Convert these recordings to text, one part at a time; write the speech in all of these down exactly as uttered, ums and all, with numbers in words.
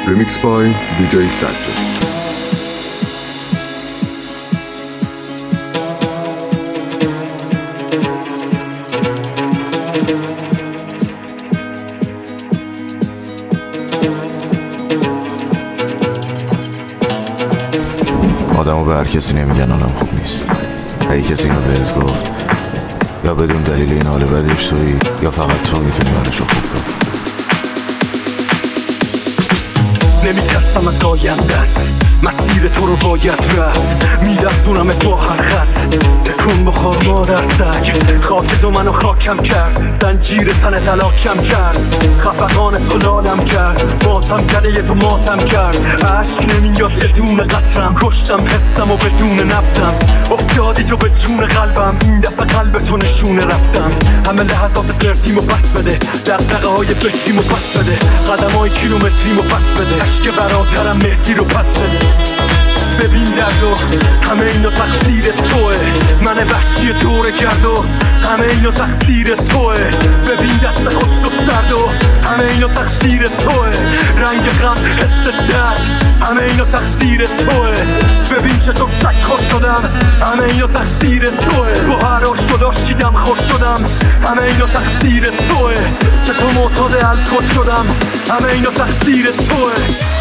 Remix by دی جی سجاد. آدمو به هر کسی نمیگن حالم خوب نیست. اگه کسی اینو بهت گفت یا بدون دلیل این حال بدش تویی یا فقط تو میتونی حالشو خوب کنی. نمیترسم از آیندت، مسیر تو رو باید رفت، میرسونم با هر خط. تکون بخور مادر سگ، خاک تو منو خاکم کرد، زنجیر تن تلاکم کرد، خفقان تو لالم کرد، ماتم کرده یه تو ماتم کرد. عشق نمیاد یه دونه قطرم، کشتم حسم و بدون نبزم، افتادی تو به جون قلبم، این دفعه قلب تو نشونه رفتم. همه لحظات قرتیمو پس بده، دقدقه های فکریمو پس بده، قدم های کیلومتریمو پس بده، عشق برادرم مهدی رو پس بده. ببین درد و همه اینا تقصیر توه، من وحشی دور گرد و همه اینا تقصیر توه. ببین دست خشک و سرد و همه اینا تقصیر توه، رنگ غم حس درد همه اینا تقصیر توه. ببین چطور سگ خوش شدم، همه اینا تقصیر توه. با هر آشو داشتیدم خوش شدم، همه اینا تقصیر توه. چطور معتاد الکل شدم، همه اینا تقصیر توه.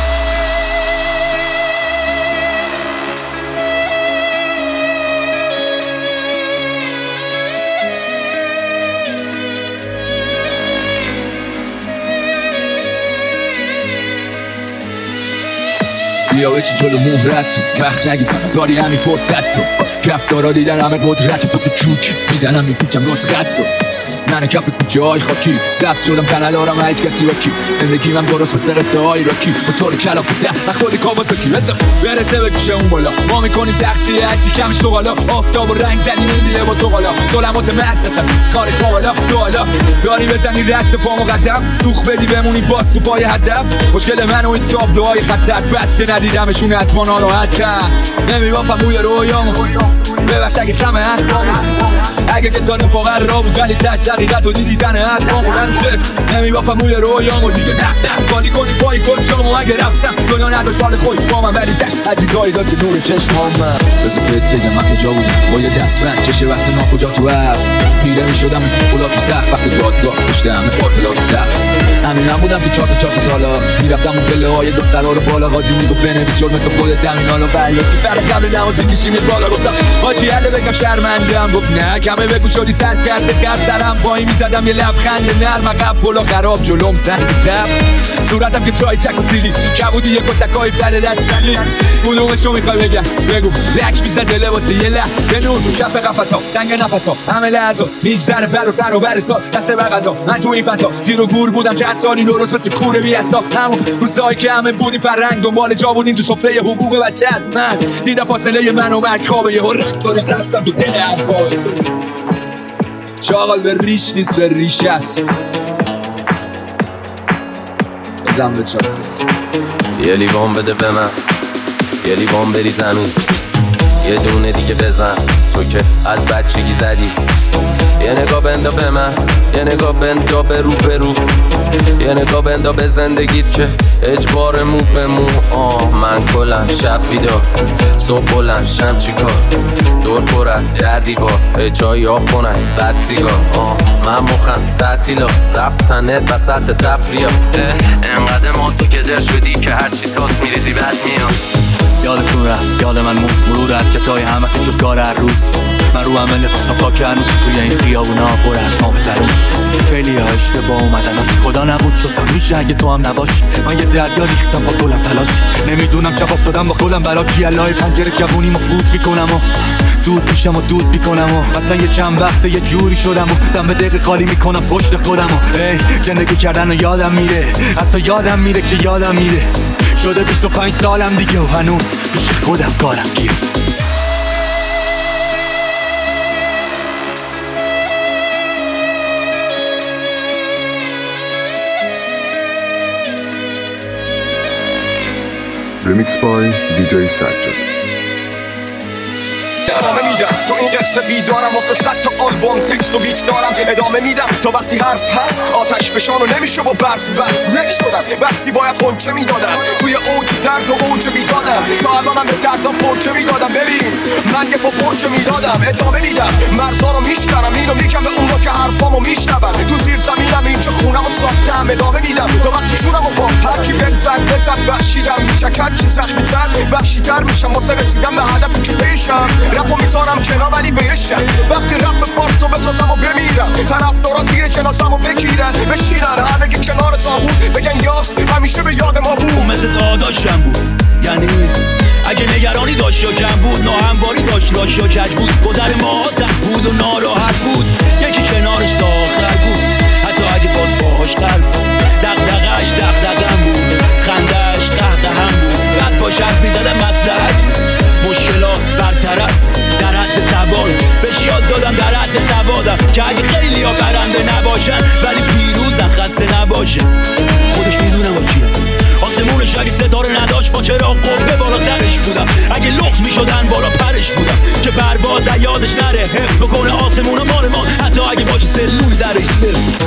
بیا بچی جلو مهرت تو وقت نگی فقط داری همین فرصت تو. کفتارا دیدن همه قدرت تو، چوک میزنم میپیچم راست خط تو. من کف کوچه های خاکی ثبت شدم تنلارم هیچ کسی با کی. زندگی من درست مثل قصه های راکی، با طور کلاف ته من خودی کابات کی بزن برسه به گوشه اون بالا. ما میکنیم تقصیه عکسی کم شغالا، آفتاب و رنگ زدی میدیده با زغالا. ظلمات محسسم کار تو حالا دو حالا داری بزنی رد به پا مقدم، سوخ بدی بمونی باز تو پای هدف. مشکل من و این تابلوهای خطر بس که ندیدمشون از ما ناراحت کرد. نمیبافم روی رویامو ببخش اگه خمه حرفامو، اگه که تا نفاقر را بود ولی تش حقیقت و دیدی تنه حرفامو. نمیبافم روی رویامو دیگه نه نه خالی کنی پای کل جامو. اگه رفتم دنیا نداشت حال خوش با من، ولی دشت عزیزایی داد که نور چشمام من. بذار بهت بگم من کجا بودم با یه دستبند چشه واسه ما کجا تو هفت پیره میشدم مثل خلا تو سخت. وقتی دادگاه پشت همه قاتلا تو سخت همین هم بودم تو چهار تا چهار تا سالا. میرفتم اون پله های دخترها رو بالا، قاضی میگفت بنویس جرمت تو خودت همین حالا فریاد که فرق قبل نماز میکشیمت بالا. گفتم حاجی عله بگم شرمندم، گفت نه کمه بگو شدی سر کرده قبل سرم پایی میزدم یه لبخند نرم عقب بالا خراب جلوم سنگ دب صورتم که چای چک و سیلی کبودی یه کتکای پردت کدومشو میخوای بگم بگو. لک میزد دله واسه یه لح یه نور تو کف قفصا تنگ نفسا همه لحظا هیچ در بر و پر و برسا دسته بر غذا. من تو این فضا زیر و گور بودم چند سالی درست مثل کوره بیستا. همون روزایی که همه بودیم فرنگ دنبال جا بودیم تو سفره حقوق بچت. من دیدم فاصله من و مرگ خوابه یه رنگ دارم رفتم تو دل اربای. چاقال به ریش نیست به ریش است بزن به چاقال. یه لیوان بده به من، یه لیوان بری زمین، یه دونه دیگه بزن تو که از بچگی زدی. یه نگاه بندا به من، یه نگاه بندا به رو به رو، یه نگاه بندا به زندگیت که اجبار مو به مو. آه من کلن شب بیدار صبح بلند شم چیکار، دور پر از در دیوار جایی ها خونن بد سیگار. آه من مخم تعطیلا رفتنت وسط تفریح، انقدر ما تو که در شدی که هرچی تاست میریزی بد میاد. یادتون رفت یاد من مرور حرکتای همه تو شد کار هر روز. من رو همه لباسم پاک هنوز توی این خیابونا پر از ما بترون. خیلی ها اشتباه اومدن خدا نبود شد میشه اگه تو هم نباشی. من یه دریا ریختم با گلم پلاسی، نمیدونم چپ افتادم با خودم برا چی. الهی پنجره جوونی ما فوت میکنم و دود میشم و دود میکنم و مثلا یه چند وقته یه جوری شدم و دم به دقیقه خالی میکنم پشت خودم و ای زندگی کردن و یادم میره، حتی یادم میره که یادم میره. شده بیست و پنج سالم دیگه و هنوز پیش خودم کارم گیره. Remix by دی جی سجاد. ادامه میدم تو این قصه بیدارم واسه صد تا آلبوم تکست و بیت دارم ادامه میدم تا وقتی حرف هست آتش بشان و نمیشه با برف برف یک شدم وقتی باید خونچه میدادم توی اوج درد و اوج بیدادم تا الانم به دردم پرچه میدادم ببین من یه پا پرچه میدادم ادامه میدم مرزا رو میشکنم اینو میگم به اون رو که حرفامو میشنون تو زیر زمینم اینجا خونم و ساختم ادامه میدم تا وقتی جونم و با هرکی بنزن بزن بخشیدم میچکر کی زخمی تر بخشی تر میشم واسه رسیدم به هدف که پیشم رپو میذارم کنار ولی بهشم وقتی رپ فارسو بسازم و بمیرم طرف دارا زیر جنازم و بگیرن بشینن همه که کنار تابوت بگن یاس همیشه به یاد ما بود مثل داداشم بود یعنی اگه نگرانی داشت یا کم بود ناهمواری داشت لاش یا کج بود گذر ما سخت بود و ناراحت بود یکی کنارش تا آخر بود حتی اگه باز باهاش قلب دغدغه‌اش دغدغه‌ام بود خنده‌اش قهقه‌ام بود بعد باش حرف می‌زدم مصلحت بود مشکلات برطرف در حد توان بهش یاد دادم در حد سوادم که اگه خیلی ها برنده نباشن ولی پیروزن خسته نباشن خودش میدونه با کیم آسمونش اگه ستاره نداشت با چراغ قبه بالا سرش بودم اگه لخت میشدن بالا پرش بودم که پرواز یادش نره حفظ بکنه آسمون و مال ما حتی اگه باشه سلول درش صفر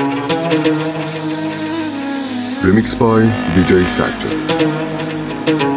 Remix by دی جی Sajjad.